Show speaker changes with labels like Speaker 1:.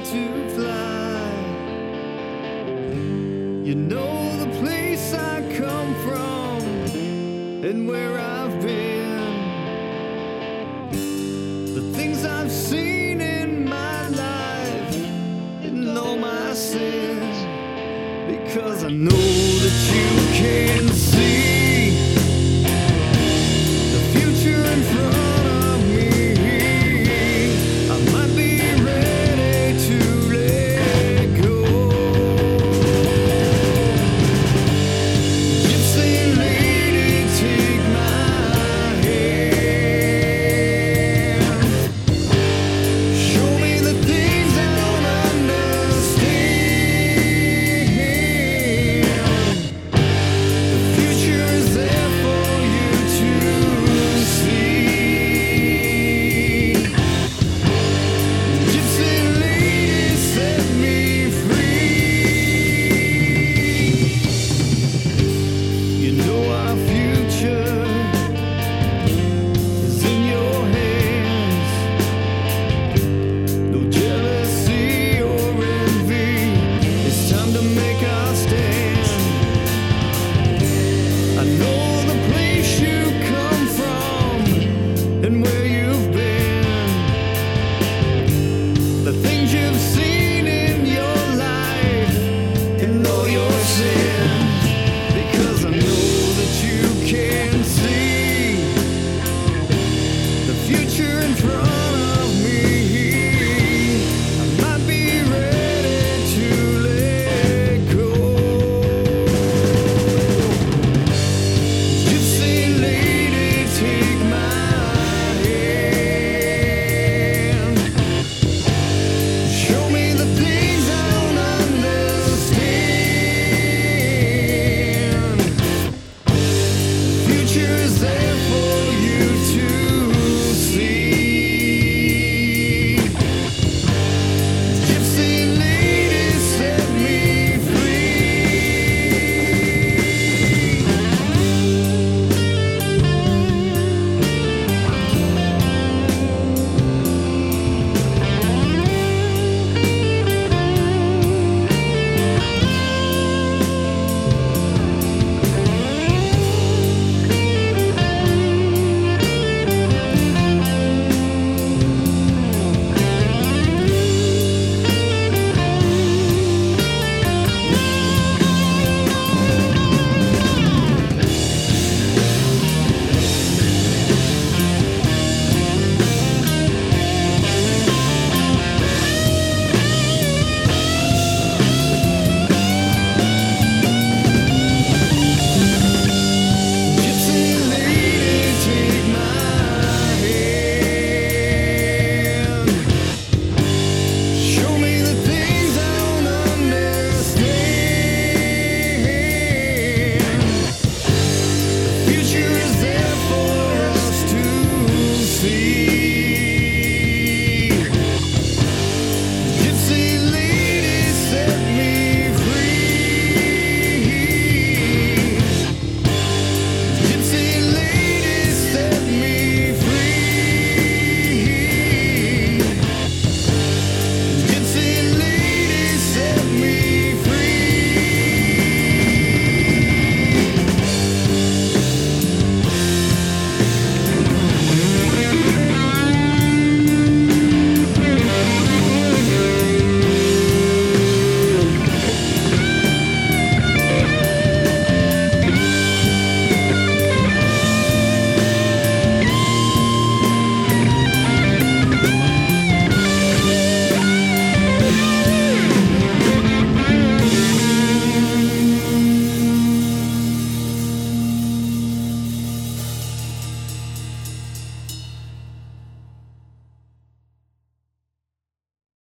Speaker 1: to fly. You know the place I come from and where I've been, the things I've seen in my life and all my sins, because I know that you can see the future in front of me. I might be ready to let go. Gypsy lady, take my hand. Show me the things I don't understand. The future is there for you to see. Gypsy lady, set me free. You know our future is in your hands. No jealousy or envy. It's time to make our stand. I know the place you come from and where you've been, the things you've seen